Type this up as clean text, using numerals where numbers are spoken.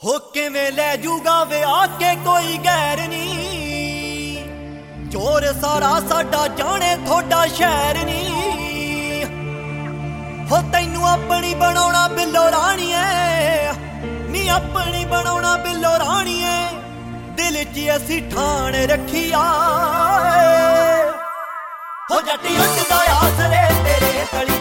हो किवें लै जूगा वे आके कोई गैर नी, जोर सारा साडा जाने थोड़ा शहर नी। हो तैनू अपनी बनाउणा बिल्लो राणीए, नी अपनी बनाउणा बिल्लो राणीए, दिल च असी ठाण रखिया। हो जट्टी उठदा आसरे तेरे तली